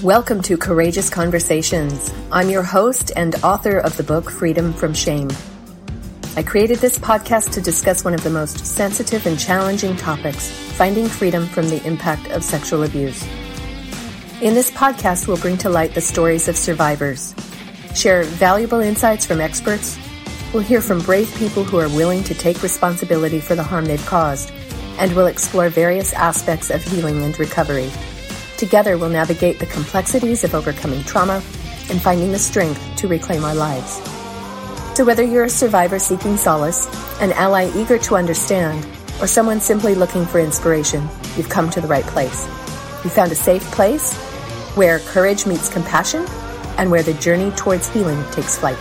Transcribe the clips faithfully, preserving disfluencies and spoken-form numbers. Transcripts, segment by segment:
Welcome to Courageous Conversations. I'm your host and author of the book Freedom from Shame. I created this podcast to discuss one of the most sensitive and challenging topics, finding freedom from the impact of sexual abuse. In this podcast, we'll bring to light the stories of survivors, share valuable insights from experts, we'll hear from brave people who are willing to take responsibility for the harm they've caused, and we'll explore various aspects of healing and recovery. Together, we'll navigate the complexities of overcoming trauma and finding the strength to reclaim our lives. So whether you're a survivor seeking solace, an ally eager to understand, or someone simply looking for inspiration, you've come to the right place. You found a safe place where courage meets compassion and where the journey towards healing takes flight.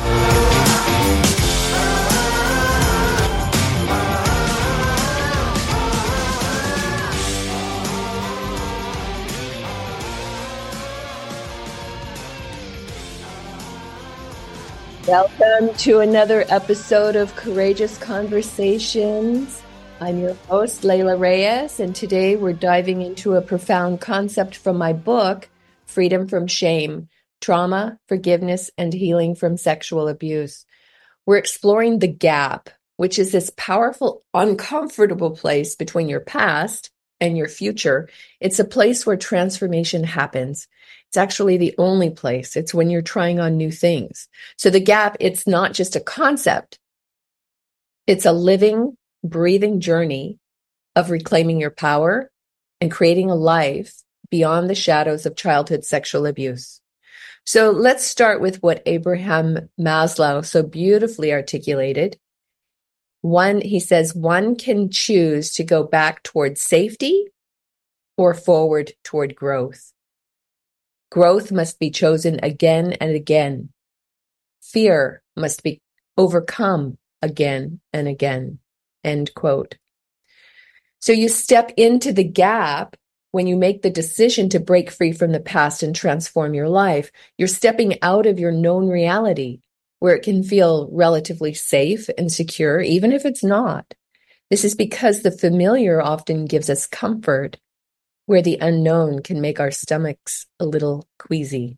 Welcome to another episode of Courageous Conversations. I'm your host, Layla Reyes, and today we're diving into a profound concept from my book, Freedom from Shame, Trauma, Forgiveness, and Healing from Sexual Abuse. We're exploring the gap, which is this powerful, uncomfortable place between your past and your future. It's a place where transformation happens. It's actually the only place. It's when you're trying on new things. So the gap, it's not just a concept. It's a living, breathing journey of reclaiming your power and creating a life beyond the shadows of childhood sexual abuse. So let's start with what Abraham Maslow so beautifully articulated. One, he says, one can choose to go back toward safety or forward toward growth. Growth must be chosen again and again. Fear must be overcome again and again. End quote. So you step into the gap when you make the decision to break free from the past and transform your life. You're stepping out of your known reality where it can feel relatively safe and secure, even if it's not. This is because the familiar often gives us comfort, where the unknown can make our stomachs a little queasy.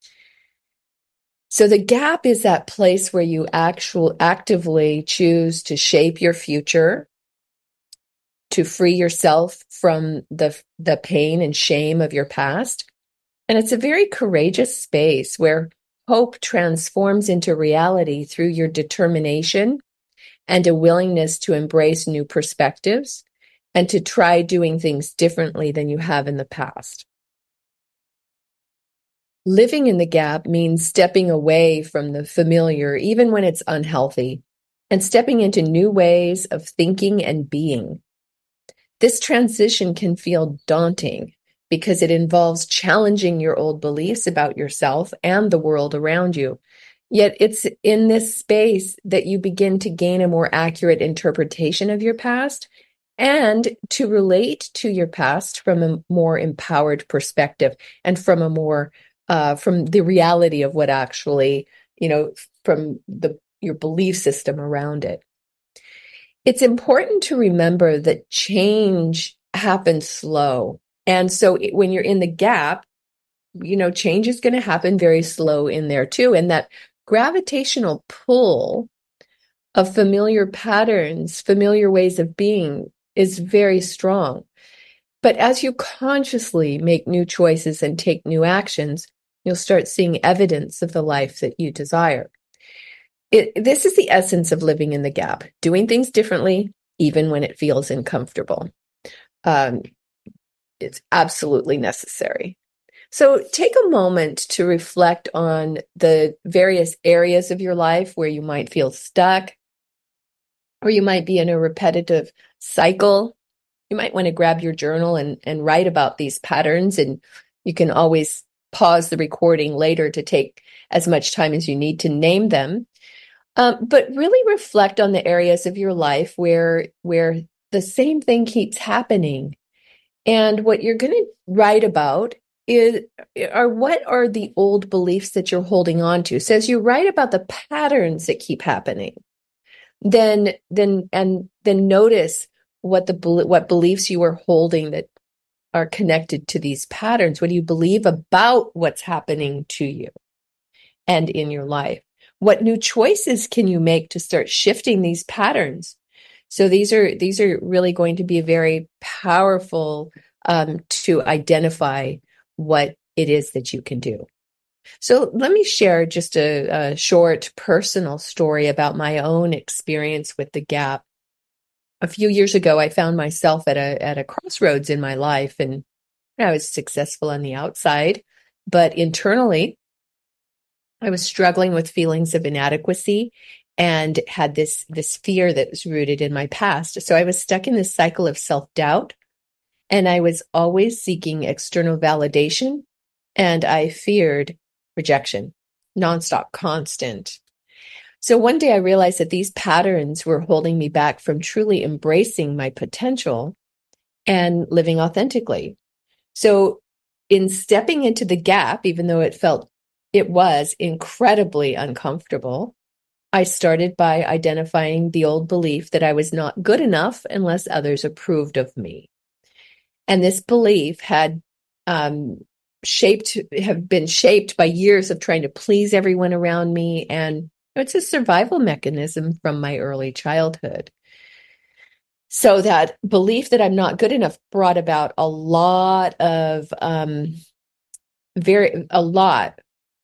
So the gap is that place where you actual actively choose to shape your future, to free yourself from the, the pain and shame of your past. And it's a very courageous space where hope transforms into reality through your determination and a willingness to embrace new perspectives and to try doing things differently than you have in the past. Living in the gap means stepping away from the familiar, even when it's unhealthy, and stepping into new ways of thinking and being. This transition can feel daunting because it involves challenging your old beliefs about yourself and the world around you. Yet it's in this space that you begin to gain a more accurate interpretation of your past and to relate to your past from a more empowered perspective and from a more, uh, from the reality of what actually, you know, from the your belief system around it. It's important to remember that change happens slow. And so it, when you're in the gap, you know, change is going to happen very slow in there too. And that gravitational pull of familiar patterns, familiar ways of being, is very strong. But as you consciously make new choices and take new actions, you'll start seeing evidence of the life that you desire. It, this is the essence of living in the gap, doing things differently, even when it feels uncomfortable. Um, it's absolutely necessary. So take a moment to reflect on the various areas of your life where you might feel stuck, or you might be in a repetitive cycle. You might want to grab your journal and, and write about these patterns, and you can always pause the recording later to take as much time as you need to name them. Um, but really reflect on the areas of your life where, where the same thing keeps happening. And what you're going to write about is, are what are the old beliefs that you're holding on to? So as you write about the patterns that keep happening, then then and then notice what the what beliefs you are holding that are connected to these patterns? What do you believe about what's happening to you and in your life? What new choices can you make to start shifting these patterns? So these are these are really going to be very powerful um, to identify what it is that you can do. So let me share just a, a short personal story about my own experience with the gap. A few years ago, I found myself at a at a crossroads in my life, and I was successful on the outside, but internally, I was struggling with feelings of inadequacy and had this this fear that was rooted in my past. So I was stuck in this cycle of self-doubt, and I was always seeking external validation, and I feared rejection, nonstop, constant. So one day I realized that these patterns were holding me back from truly embracing my potential and living authentically. So in stepping into the gap, even though it felt it was incredibly uncomfortable, I started by identifying the old belief that I was not good enough unless others approved of me. And this belief had um, shaped, have been shaped by years of trying to please everyone around me. And it's a survival mechanism from my early childhood. So that belief that I'm not good enough brought about a lot of um, very, a lot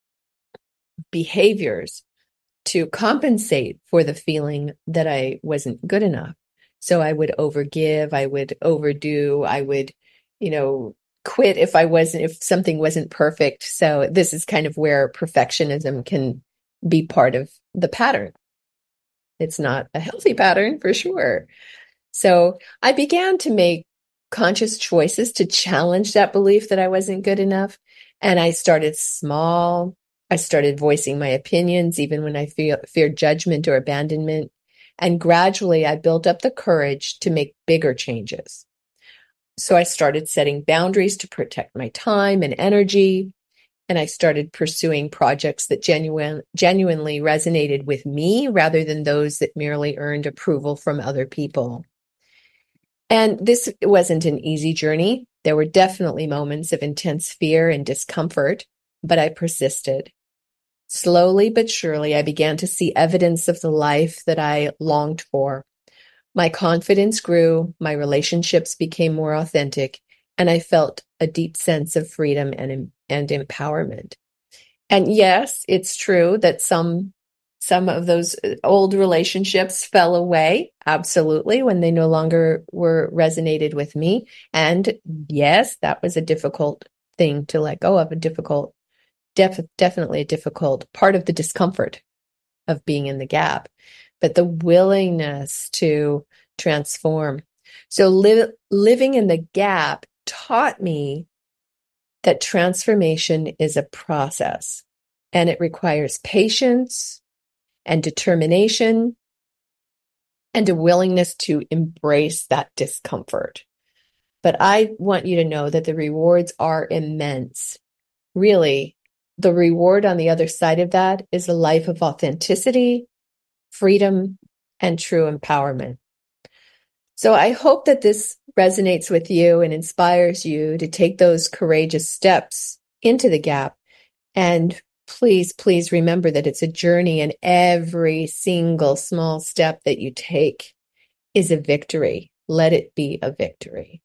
behaviors to compensate for the feeling that I wasn't good enough. So I would overgive, I would overdo, I would, you know, quit if I wasn't, if something wasn't perfect. So this is kind of where perfectionism can be part of the pattern. It's not a healthy pattern for sure. So I began to make conscious choices to challenge that belief that I wasn't good enough. And I started small. I started voicing my opinions, even when I fe- feared judgment or abandonment. And gradually, I built up the courage to make bigger changes. So I started setting boundaries to protect my time and energy. And I started pursuing projects that genuine, genuinely resonated with me rather than those that merely earned approval from other people. And this wasn't an easy journey. There were definitely moments of intense fear and discomfort, but I persisted. Slowly but surely, I began to see evidence of the life that I longed for. My confidence grew, my relationships became more authentic, and I felt a deep sense of freedom and, and empowerment. And yes, it's true that some some of those old relationships fell away, absolutely, when they no longer were resonated with me. And yes, that was a difficult thing to let go of, a difficult, def- definitely a difficult part of the discomfort of being in the gap, but the willingness to transform. So li- living in the gap taught me that transformation is a process, and it requires patience and determination and a willingness to embrace that discomfort. But I want you to know that the rewards are immense. Really, the reward on the other side of that is a life of authenticity, freedom, and true empowerment. So I hope that this resonates with you and inspires you to take those courageous steps into the gap. And please, please remember that it's a journey, and every single small step that you take is a victory. Let it be a victory.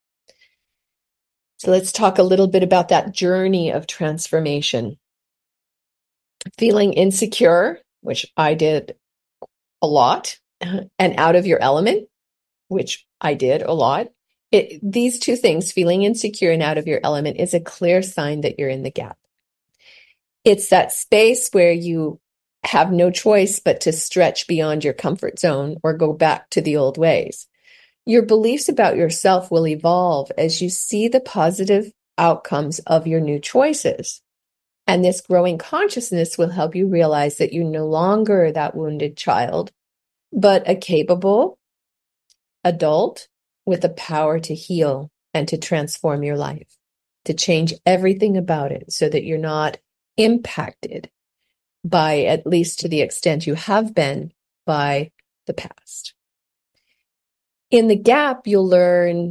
So let's talk a little bit about that journey of transformation. Feeling insecure, which I did a lot, and out of your element, which I did a lot. It, these two things, feeling insecure and out of your element, is a clear sign that you're in the gap. It's that space where you have no choice but to stretch beyond your comfort zone or go back to the old ways. Your beliefs about yourself will evolve as you see the positive outcomes of your new choices. And this growing consciousness will help you realize that you're no longer that wounded child, but a capable adult with the power to heal and to transform your life, to change everything about it so that you're not impacted by, at least to the extent you have been, by the past. In the gap, you'll learn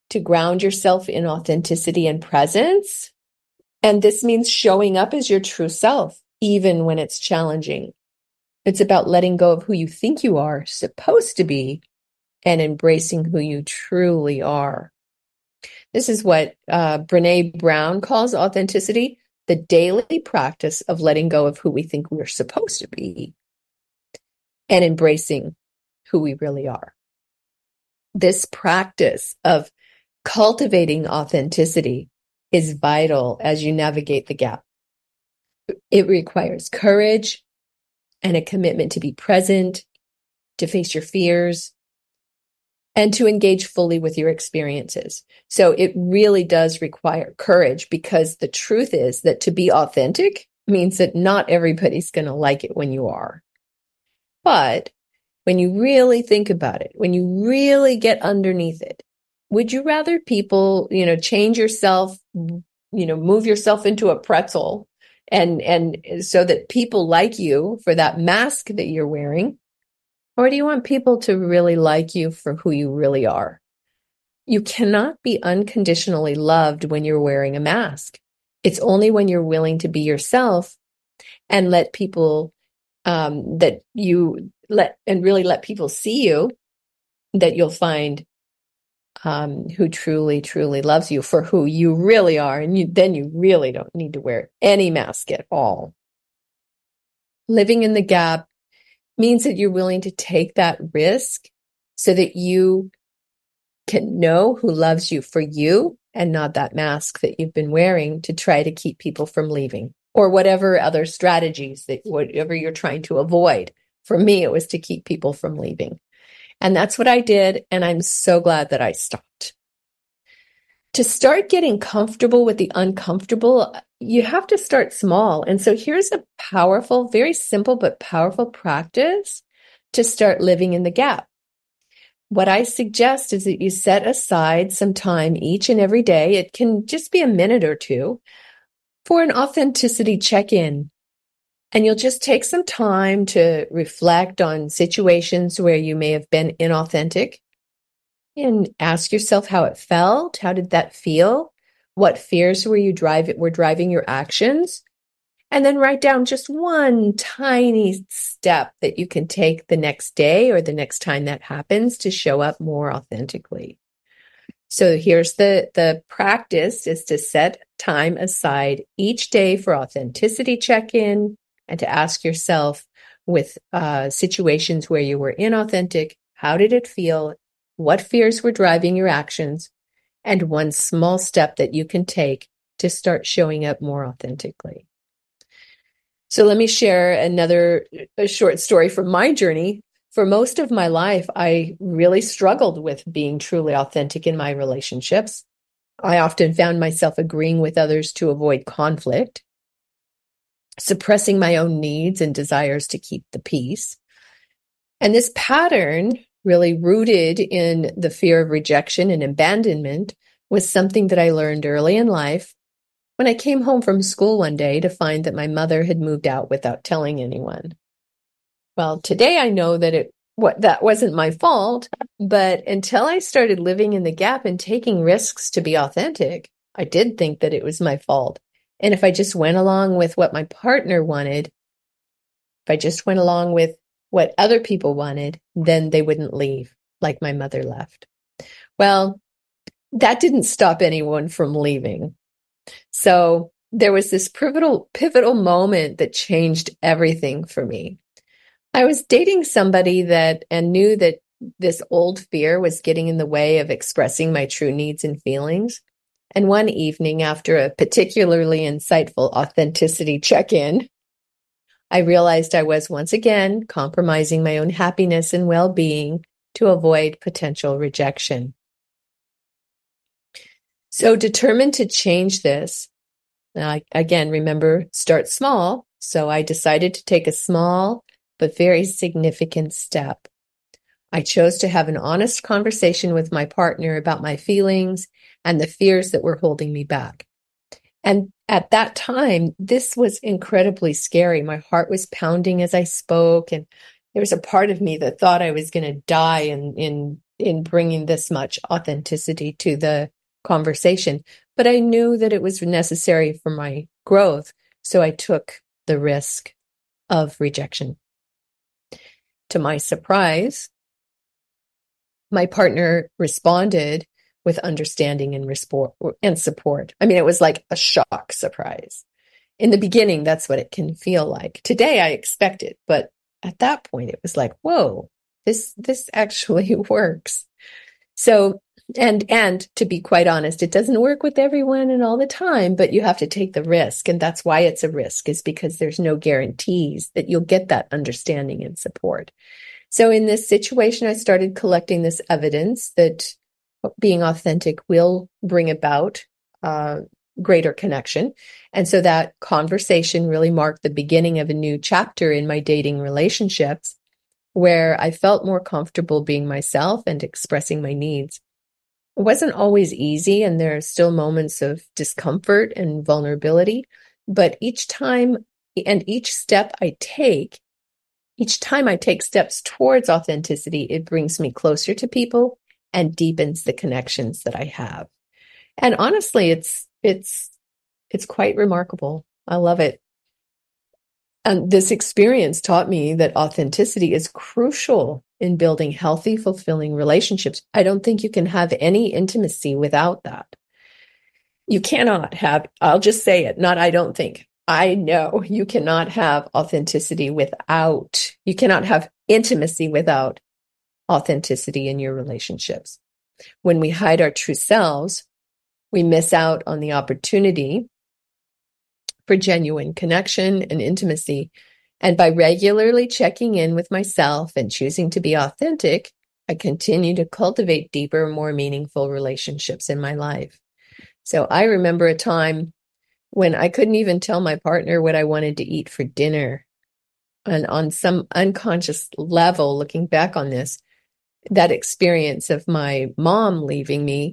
to ground yourself in authenticity and presence. And this means showing up as your true self, even when it's challenging. It's about letting go of who you think you are supposed to be and embracing who you truly are. This is what uh, Brené Brown calls authenticity, the daily practice of letting go of who we think we're supposed to be and embracing who we really are. This practice of cultivating authenticity is vital as you navigate the gap. It requires courage and a commitment to be present, to face your fears, and to engage fully with your experiences. So it really does require courage, because the truth is that to be authentic means that not everybody's going to like it when you are. But when you really think about it, when you really get underneath it, would you rather people, you know, change yourself, you know, move yourself into a pretzel and, and so that people like you for that mask that you're wearing? Or do you want people to really like you for who you really are? You cannot be unconditionally loved when you're wearing a mask. It's only when you're willing to be yourself and let people, um, that you let, and really let people see you, that you'll find um, who truly, truly loves you for who you really are. And you, then you really don't need to wear any mask at all. Living in the gap means that you're willing to take that risk so that you can know who loves you for you and not that mask that you've been wearing to try to keep people from leaving, or whatever other strategies that whatever you're trying to avoid. For me, it was to keep people from leaving. And that's what I did. And I'm so glad that I stopped. To start getting comfortable with the uncomfortable, you have to start small. And so here's a powerful, very simple, but powerful practice to start living in the gap. What I suggest is that you set aside some time each and every day. It can just be a minute or two for an authenticity check-in. And you'll just take some time to reflect on situations where you may have been inauthentic and ask yourself how it felt. How did that feel? What fears were you driving, were driving your actions? And then write down just one tiny step that you can take the next day or the next time that happens to show up more authentically. So here's the, the practice is to set time aside each day for authenticity check-in and to ask yourself with uh, situations where you were inauthentic, how did it feel? What fears were driving your actions? And one small step that you can take to start showing up more authentically. So let me share another a short story from my journey. For most of my life, I really struggled with being truly authentic in my relationships. I often found myself agreeing with others to avoid conflict, suppressing my own needs and desires to keep the peace. And this pattern, really rooted in the fear of rejection and abandonment, was something that I learned early in life when I came home from school one day to find that my mother had moved out without telling anyone. Well, today I know that it what that wasn't my fault, but until I started living in the gap and taking risks to be authentic, I did think that it was my fault. And if I just went along with what my partner wanted, if I just went along with what other people wanted, then they wouldn't leave like my mother left. Well, that didn't stop anyone from leaving. So there was this pivotal, pivotal moment that changed everything for me. I was dating somebody that and knew that this old fear was getting in the way of expressing my true needs and feelings. And one evening, after a particularly insightful authenticity check-in, I realized I was once again compromising my own happiness and well-being to avoid potential rejection. So determined to change this, uh, again, remember, start small. So I decided to take a small but very significant step. I chose to have an honest conversation with my partner about my feelings and the fears that were holding me back. And at that time, this was incredibly scary. My heart was pounding as I spoke, and there was a part of me that thought I was going to die in, in in bringing this much authenticity to the conversation, but I knew that it was necessary for my growth. So I took the risk of rejection. To my surprise, my partner responded with understanding and resport and support. I mean, it was like a shock surprise. In the beginning, that's what it can feel like. Today, I expect it, but at that point, it was like, whoa, this this actually works. So, and and to be quite honest, it doesn't work with everyone and all the time, but you have to take the risk, and that's why it's a risk, is because there's no guarantees that you'll get that understanding and support. So in this situation, I started collecting this evidence that being authentic will bring about uh, greater connection. And so that conversation really marked the beginning of a new chapter in my dating relationships, where I felt more comfortable being myself and expressing my needs. It wasn't always easy, and there are still moments of discomfort and vulnerability, but each time and each step I take, each time I take steps towards authenticity, it brings me closer to people and deepens the connections that I have. And honestly, it's it's it's quite remarkable. I love it. And this experience taught me that authenticity is crucial in building healthy, fulfilling relationships. I don't think you can have any intimacy without that. You cannot have, I'll just say it, not I don't think. I know you cannot have authenticity without, you cannot have intimacy without authenticity in your relationships. When we hide our true selves, we miss out on the opportunity for genuine connection and intimacy. And by regularly checking in with myself and choosing to be authentic, I continue to cultivate deeper, more meaningful relationships in my life. So I remember a time when I couldn't even tell my partner what I wanted to eat for dinner. And on some unconscious level, looking back on this, that experience of my mom leaving me,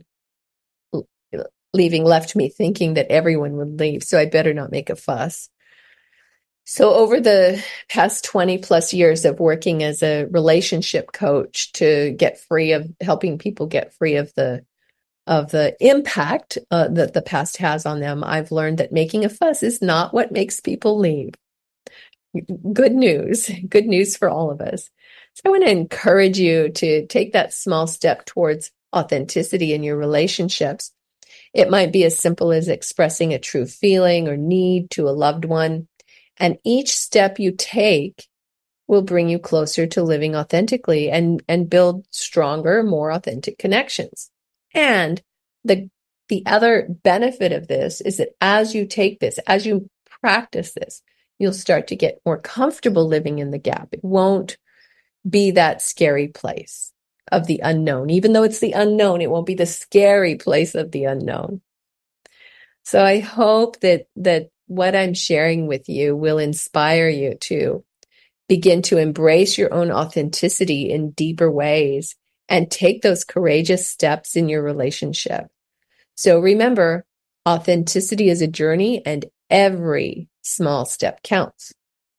leaving left me thinking that everyone would leave, so I better not make a fuss. So over the past twenty plus years of working as a relationship coach to get free of helping people get free of the of the impact uh, that the past has on them, I've learned that making a fuss is not what makes people leave. Good news, good news for all of us. So I want to encourage you to take that small step towards authenticity in your relationships. It might be as simple as expressing a true feeling or need to a loved one. And each step you take will bring you closer to living authentically and, and build stronger, more authentic connections. And the, the other benefit of this is that as you take this, as you practice this, you'll start to get more comfortable living in the gap. It won't be that scary place of the unknown. Even though it's the unknown, it won't be the scary place of the unknown. So I hope that that what I'm sharing with you will inspire you to begin to embrace your own authenticity in deeper ways and take those courageous steps in your relationship. So remember, authenticity is a journey and every small step counts.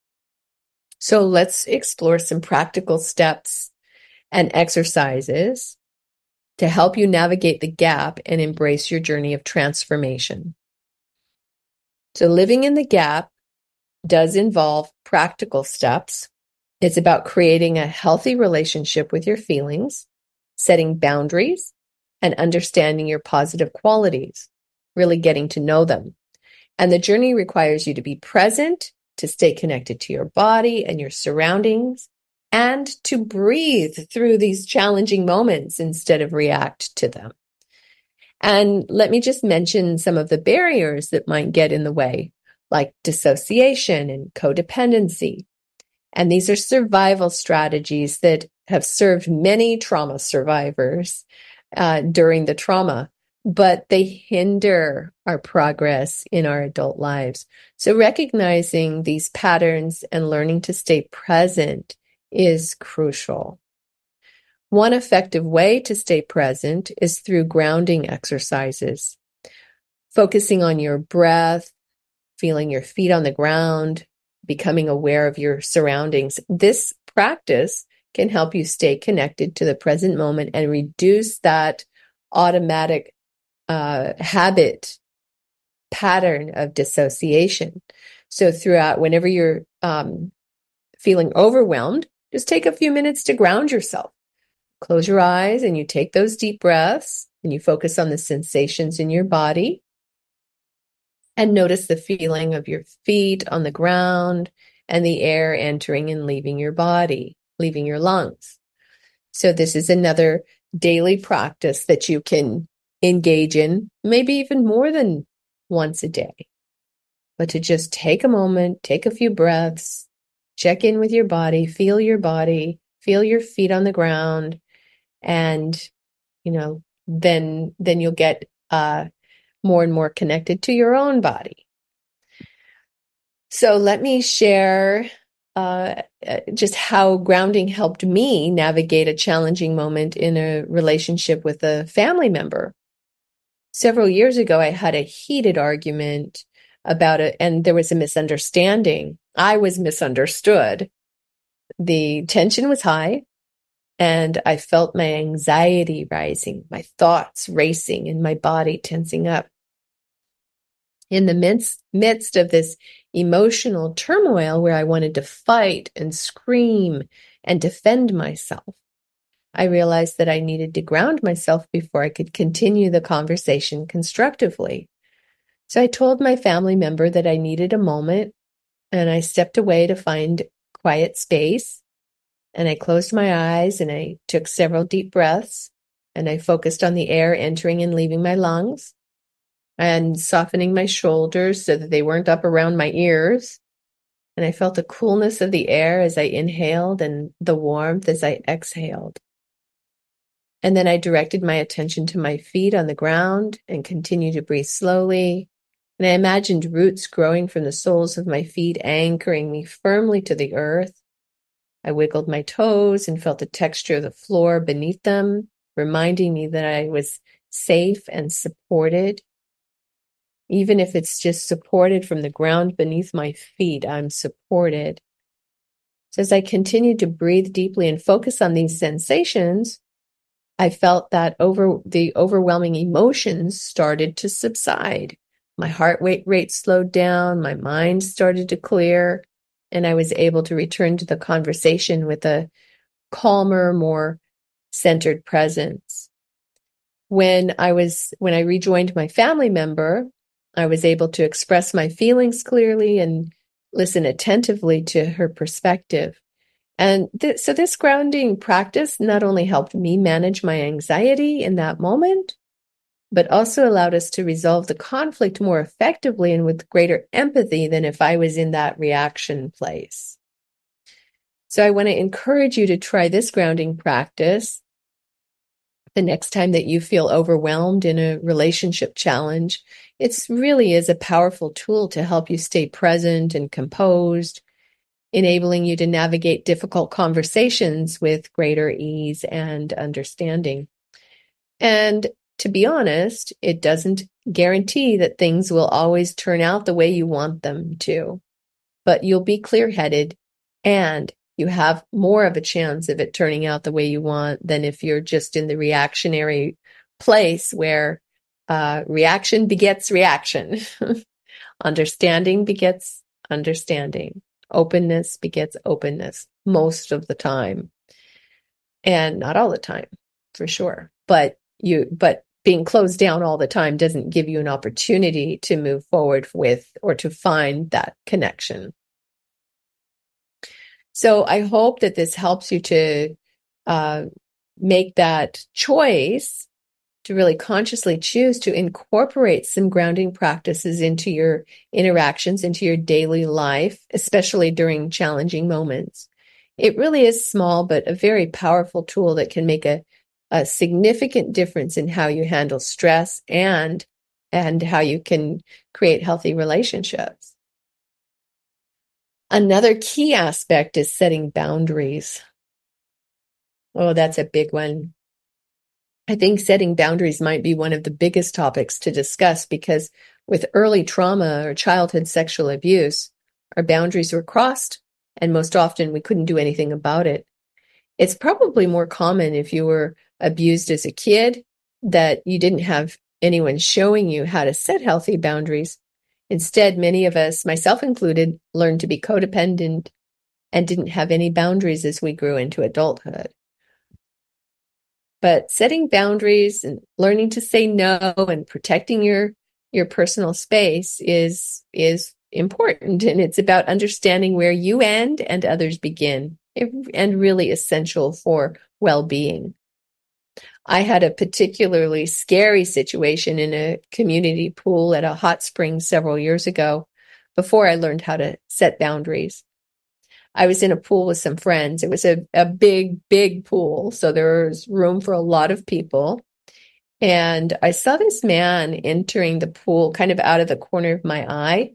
So let's explore some practical steps and exercises to help you navigate the gap and embrace your journey of transformation. So living in the gap does involve practical steps. It's about creating a healthy relationship with your feelings, setting boundaries, and understanding your positive qualities, really getting to know them. And the journey requires you to be present, to stay connected to your body and your surroundings, and to breathe through these challenging moments instead of react to them. And let me just mention some of the barriers that might get in the way, like dissociation and codependency. And these are survival strategies that have served many trauma survivors uh, during the trauma, but they hinder our progress in our adult lives. So recognizing these patterns and learning to stay present is crucial. One effective way to stay present is through grounding exercises, focusing on your breath, feeling your feet on the ground, becoming aware of your surroundings. This practice can help you stay connected to the present moment and reduce that automatic uh, habit pattern of dissociation. So throughout, whenever you're um, feeling overwhelmed, just take a few minutes to ground yourself. Close your eyes and you take those deep breaths and you focus on the sensations in your body and notice the feeling of your feet on the ground and the air entering and leaving your body, leaving your lungs. So this is another daily practice that you can engage in, maybe even more than once a day. But to just take a moment, take a few breaths, check in with your body, feel your body, feel your feet on the ground, and, you know, then, then you'll get uh, more and more connected to your own body. So let me share uh, just how grounding helped me navigate a challenging moment in a relationship with a family member. Several years ago, I had a heated argument about it, and there was a misunderstanding. I was misunderstood. The tension was high, and I felt my anxiety rising, my thoughts racing, and my body tensing up. In the midst, midst of this emotional turmoil where I wanted to fight and scream and defend myself, I realized that I needed to ground myself before I could continue the conversation constructively. So I told my family member that I needed a moment, and I stepped away to find quiet space, and I closed my eyes and I took several deep breaths, and I focused on the air entering and leaving my lungs and softening my shoulders so that they weren't up around my ears. And I felt the coolness of the air as I inhaled and the warmth as I exhaled. And then I directed my attention to my feet on the ground and continued to breathe slowly. And I imagined roots growing from the soles of my feet, anchoring me firmly to the earth. I wiggled my toes and felt the texture of the floor beneath them, reminding me that I was safe and supported. Even if it's just supported from the ground beneath my feet, I'm supported. So as I continued to breathe deeply and focus on these sensations, I felt that over the overwhelming emotions started to subside. My heart rate, rate slowed down, my mind started to clear, and I was able to return to the conversation with a calmer, more centered presence. When I was, when I rejoined my family member, I was able to express my feelings clearly and listen attentively to her perspective. And th- so this grounding practice not only helped me manage my anxiety in that moment, but also allowed us to resolve the conflict more effectively and with greater empathy than if I was in that reaction place. So I want to encourage you to try this grounding practice the next time that you feel overwhelmed in a relationship challenge. It really is a powerful tool to help you stay present and composed, enabling you to navigate difficult conversations with greater ease and understanding. And to be honest, it doesn't guarantee that things will always turn out the way you want them to, but you'll be clear-headed and you have more of a chance of it turning out the way you want than if you're just in the reactionary place where uh, reaction begets reaction. Understanding begets understanding. Openness begets openness most of the time. And not all the time, for sure. But you, but being closed down all the time doesn't give you an opportunity to move forward with or to find that connection. So I hope that this helps you to uh, make that choice to really consciously choose to incorporate some grounding practices into your interactions, into your daily life, especially during challenging moments. It really is small, but a very powerful tool that can make a, a significant difference in how you handle stress and, and how you can create healthy relationships. Another key aspect is setting boundaries. Oh, that's a big one. I think setting boundaries might be one of the biggest topics to discuss because with early trauma or childhood sexual abuse, our boundaries were crossed and most often we couldn't do anything about it. It's probably more common if you were abused as a kid, that you didn't have anyone showing you how to set healthy boundaries. Instead, many of us, myself included, learned to be codependent and didn't have any boundaries as we grew into adulthood. But setting boundaries and learning to say no and protecting your your personal space is is important, and it's about understanding where you end and others begin, and really essential for well-being. I had a particularly scary situation in a community pool at a hot spring several years ago before I learned how to set boundaries. I was in a pool with some friends. It was a, a big, big pool, so there was room for a lot of people. And I saw this man entering the pool kind of out of the corner of my eye.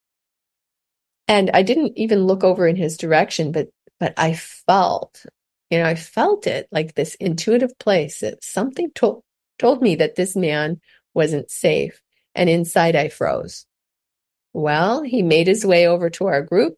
And I didn't even look over in his direction, but but I felt, you know, I felt it, like this intuitive place that something told told me that this man wasn't safe. And inside I froze. Well, he made his way over to our group.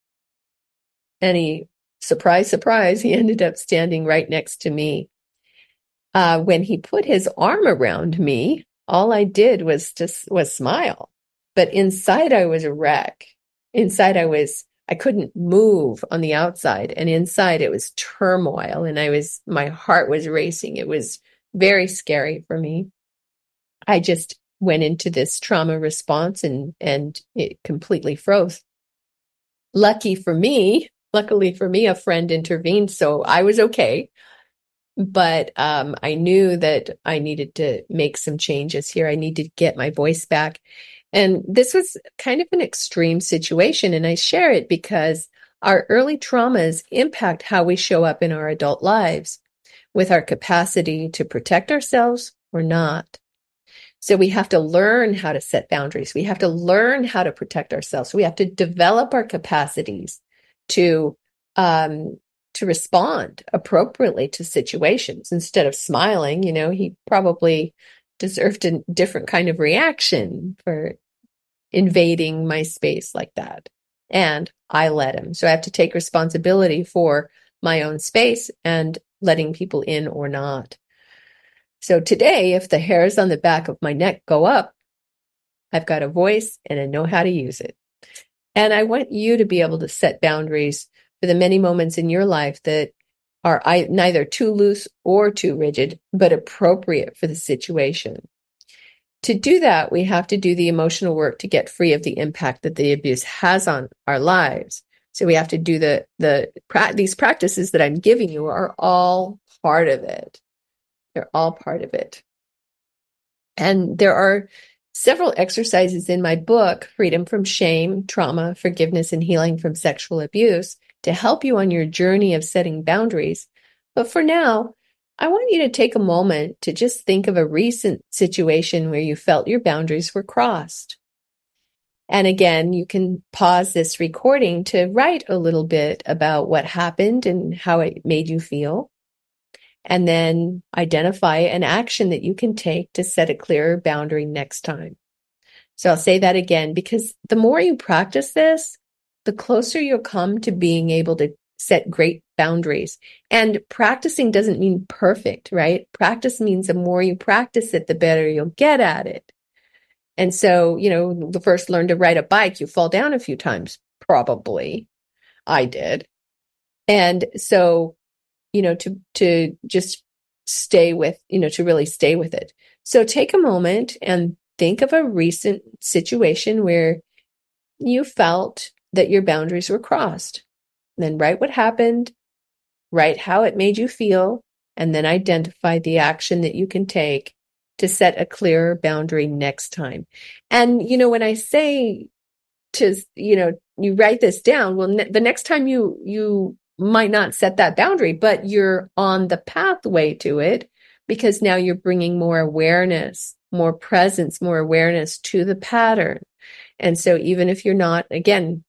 And he, surprise, surprise, he ended up standing right next to me. Uh, when he put his arm around me, all I did was just was smile. But inside I was a wreck. Inside I was, I couldn't move on the outside. And inside it was turmoil. And I was, my heart was racing. It was very scary for me. I just went into this trauma response and, and it completely froze. Lucky for me, luckily for me, a friend intervened, so I was okay. But um, I knew that I needed to make some changes here. I needed to get my voice back. And this was kind of an extreme situation. And I share it because our early traumas impact how we show up in our adult lives, with our capacity to protect ourselves or not. So we have to learn how to set boundaries. We have to learn how to protect ourselves. We have to develop our capacities to um, to respond appropriately to situations. Instead of smiling, you know, he probably deserved a different kind of reaction for invading my space like that. And I let him. So I have to take responsibility for my own space and letting people in or not. So today, if the hairs on the back of my neck go up, I've got a voice and I know how to use it. And I want you to be able to set boundaries for the many moments in your life that are neither too loose or too rigid, but appropriate for the situation. To do that, we have to do the emotional work to get free of the impact that the abuse has on our lives. So we have to do the, the these practices that I'm giving you are all part of it. They're all part of it. And there are several exercises in my book, Freedom from Shame, Trauma, Forgiveness, and Healing from Sexual Abuse, to help you on your journey of setting boundaries. But for now, I want you to take a moment to just think of a recent situation where you felt your boundaries were crossed. And again, you can pause this recording to write a little bit about what happened and how it made you feel. And then identify an action that you can take to set a clearer boundary next time. So I'll say that again, because the more you practice this, the closer you'll come to being able to set great boundaries. And practicing doesn't mean perfect, right? Practice means the more you practice it, the better you'll get at it. And so, you know, the first learn to ride a bike, you fall down a few times, probably. I did. And so, you know, to, to just stay with, you know, to really stay with it. So take a moment and think of a recent situation where you felt that your boundaries were crossed. Then write what happened, write how it made you feel, and then identify the action that you can take to set a clearer boundary next time. And, you know, when I say to, you know, you write this down, well, ne- the next time you, you might not set that boundary, but you're on the pathway to it because now you're bringing more awareness, more presence, more awareness to the pattern. And so even if you're not, again,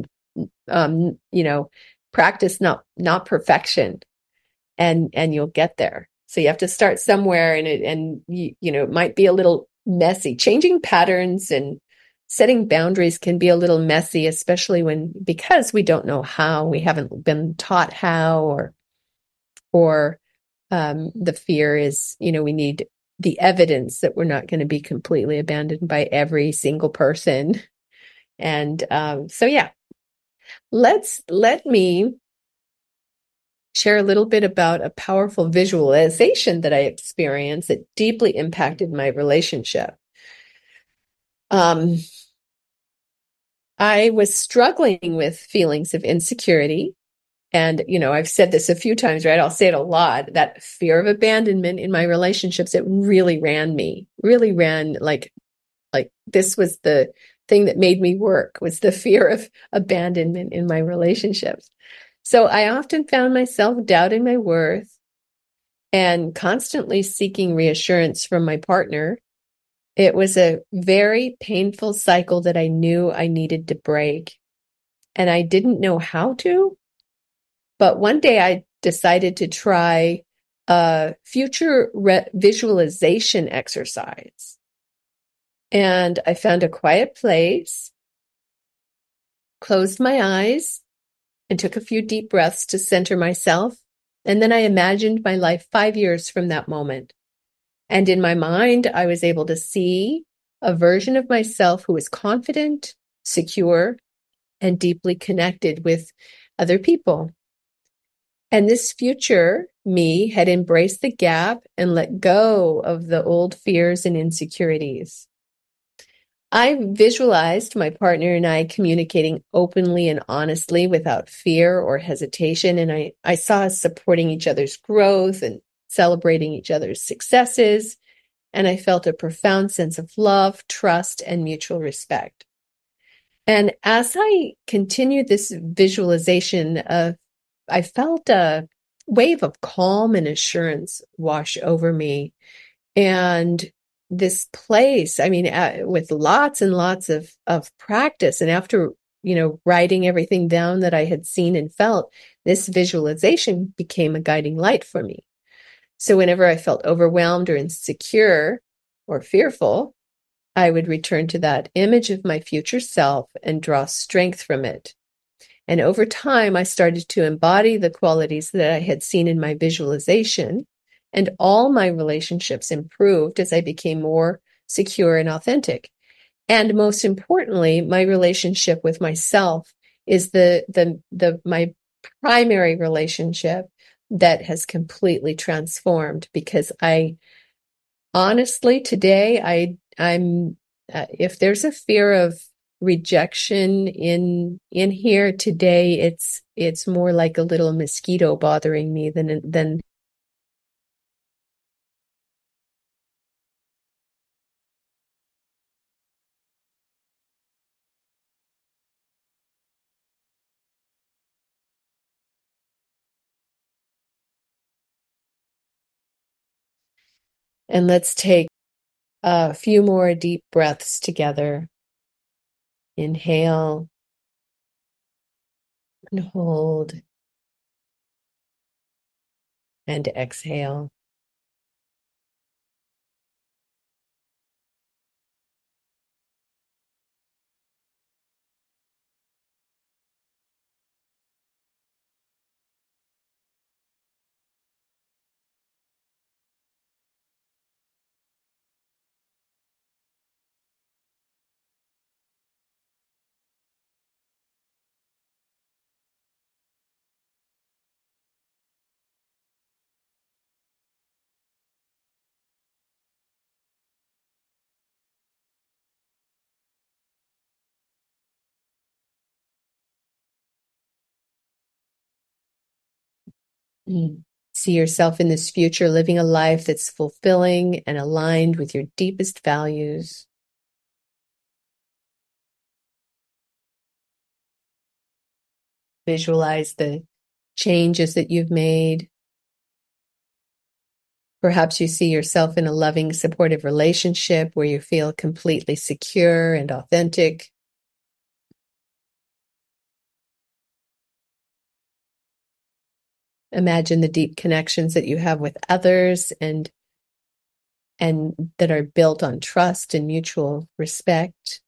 um, you know, practice not, not perfection, and, and you'll get there. So you have to start somewhere, and it, and you, you know, it might be a little messy. Changing patterns and setting boundaries can be a little messy, especially when, because we don't know how, we haven't been taught how, or or um, the fear is, you know, we need the evidence that we're not going to be completely abandoned by every single person. And um, so, yeah, let's let me share a little bit about a powerful visualization that I experienced that deeply impacted my relationship. Um, I was struggling with feelings of insecurity. And, you know, I've said this a few times, right? I'll say it a lot, that fear of abandonment in my relationships, it really ran me, really ran like, like this was the thing that made me work, was the fear of abandonment in my relationships. So I often found myself doubting my worth and constantly seeking reassurance from my partner. It was a very painful cycle that I knew I needed to break. And I didn't know how to. But one day I decided to try a future re- visualization exercise. And I found a quiet place, closed my eyes, and took a few deep breaths to center myself. And then I imagined my life five years from that moment. And in my mind, I was able to see a version of myself who was confident, secure, and deeply connected with other people. And this future me had embraced the gap and let go of the old fears and insecurities. I visualized my partner and I communicating openly and honestly without fear or hesitation. And I, I saw us supporting each other's growth and celebrating each other's successes. And I felt a profound sense of love, trust, and mutual respect. And as I continued this visualization, uh, I felt a wave of calm and assurance wash over me. And this place, I mean, uh, with lots and lots of, of practice, and after, you know, writing everything down that I had seen and felt, this visualization became a guiding light for me. So whenever I felt overwhelmed or insecure or fearful, I would return to that image of my future self and draw strength from it. And over time, I started to embody the qualities that I had seen in my visualization, and all my relationships improved as I became more secure and authentic. And most importantly, my relationship with myself is the the the my primary relationship that has completely transformed, because I honestly today I I'm uh, if there's a fear of rejection in in here today, it's it's more like a little mosquito bothering me than than and let's take a few more deep breaths together. Inhale and hold and exhale. Mm. See yourself in this future living a life that's fulfilling and aligned with your deepest values. Visualize the changes that you've made. Perhaps you see yourself in a loving, supportive relationship where you feel completely secure and authentic. Imagine the deep connections that you have with others and and that are built on trust and mutual respect.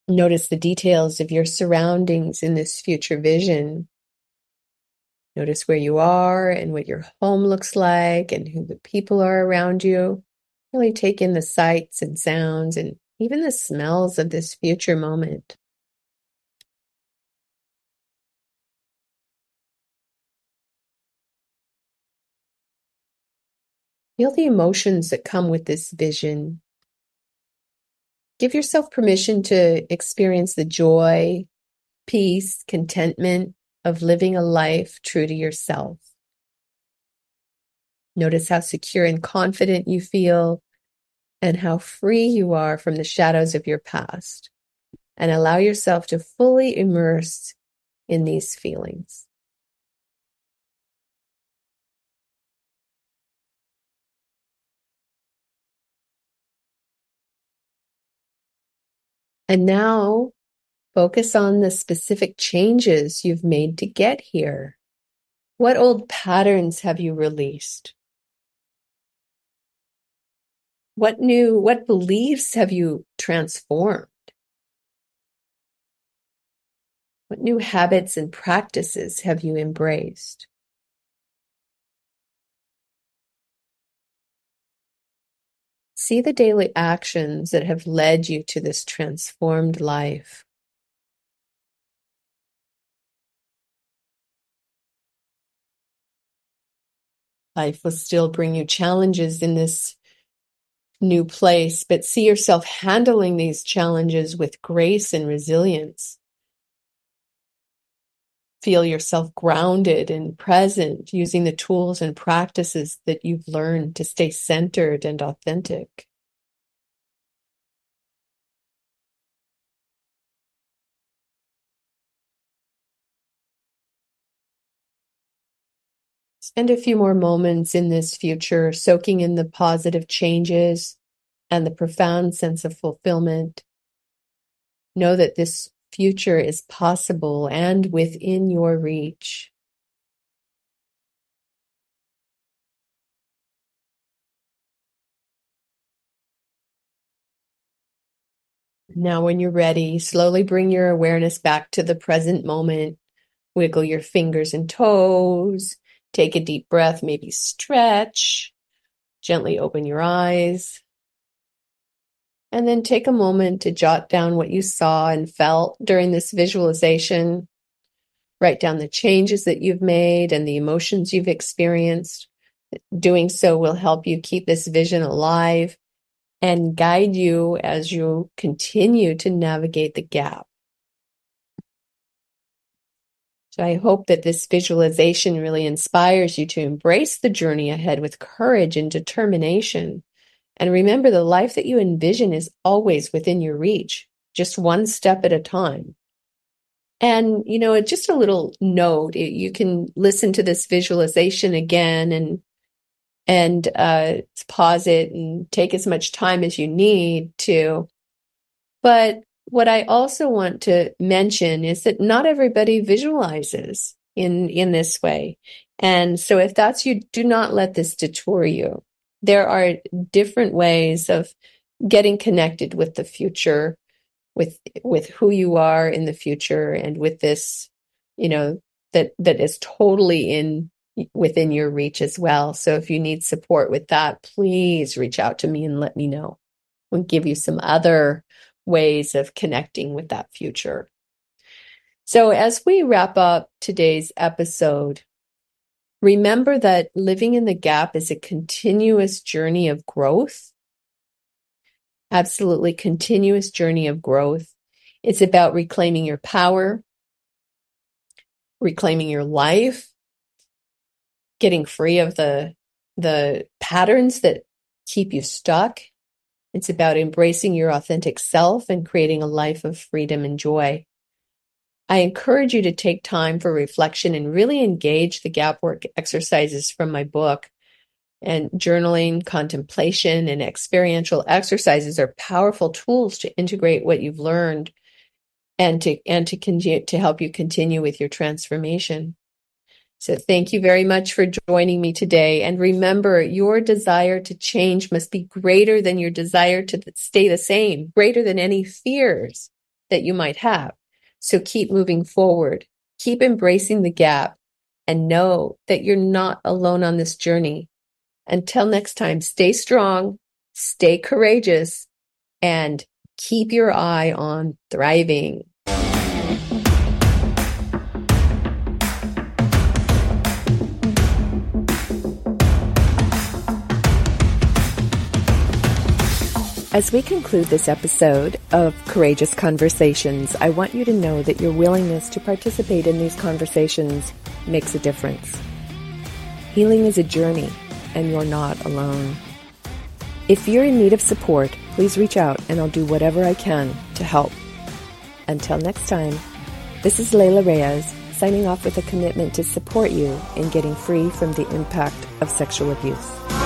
Notice the details of your surroundings in this future vision. Notice where you are and what your home looks like and who the people are around you. Really take in the sights and sounds and even the smells of this future moment. Feel the emotions that come with this vision. Give yourself permission to experience the joy, peace, contentment of living a life true to yourself. Notice how secure and confident you feel and how free you are from the shadows of your past. And allow yourself to fully immerse in these feelings. And now focus on the specific changes you've made to get here. What old patterns have you released? What new, what beliefs have you transformed? What new habits and practices have you embraced? See the daily actions that have led you to this transformed life. Life will still bring you challenges in this new place, but see yourself handling these challenges with grace and resilience. Feel yourself grounded and present, using the tools and practices that you've learned to stay centered and authentic. Spend a few more moments in this future, soaking in the positive changes and the profound sense of fulfillment. Know that this future is possible and within your reach. Now, when you're ready, slowly bring your awareness back to the present moment. Wiggle your fingers and toes. Take a deep breath, maybe stretch. Gently open your eyes. And then take a moment to jot down what you saw and felt during this visualization. Write down the changes that you've made and the emotions you've experienced. Doing so will help you keep this vision alive and guide you as you continue to navigate the gap. So I hope that this visualization really inspires you to embrace the journey ahead with courage and determination. And remember, the life that you envision is always within your reach, just one step at a time. And, you know, just a little note, you can listen to this visualization again and and uh, pause it and take as much time as you need to. But what I also want to mention is that not everybody visualizes in, in this way. And so if that's you, do not let this detour you. There are different ways of getting connected with the future, with with who you are in the future, and with this, you know, that that is totally in within your reach as well. So if you need support with that, please reach out to me and let me know. We'll give you some other ways of connecting with that future. So as we wrap up today's episode, remember that living in the gap is a continuous journey of growth. Absolutely continuous journey of growth. It's about reclaiming your power, reclaiming your life, getting free of the, the patterns that keep you stuck. It's about embracing your authentic self and creating a life of freedom and joy. I encourage you to take time for reflection and really engage the gap work exercises from my book. And journaling, contemplation, and experiential exercises are powerful tools to integrate what you've learned and to and to continue to help you continue with your transformation. So thank you very much for joining me today. And remember, your desire to change must be greater than your desire to stay the same, greater than any fears that you might have. So keep moving forward, keep embracing the gap, and know that you're not alone on this journey. Until next time, stay strong, stay courageous, and keep your eye on thriving. As we conclude this episode of Courageous Conversations, I want you to know that your willingness to participate in these conversations makes a difference. Healing is a journey, and you're not alone. If you're in need of support, please reach out and I'll do whatever I can to help. Until next time, this is Layla Reyes, signing off with a commitment to support you in getting free from the impact of sexual abuse.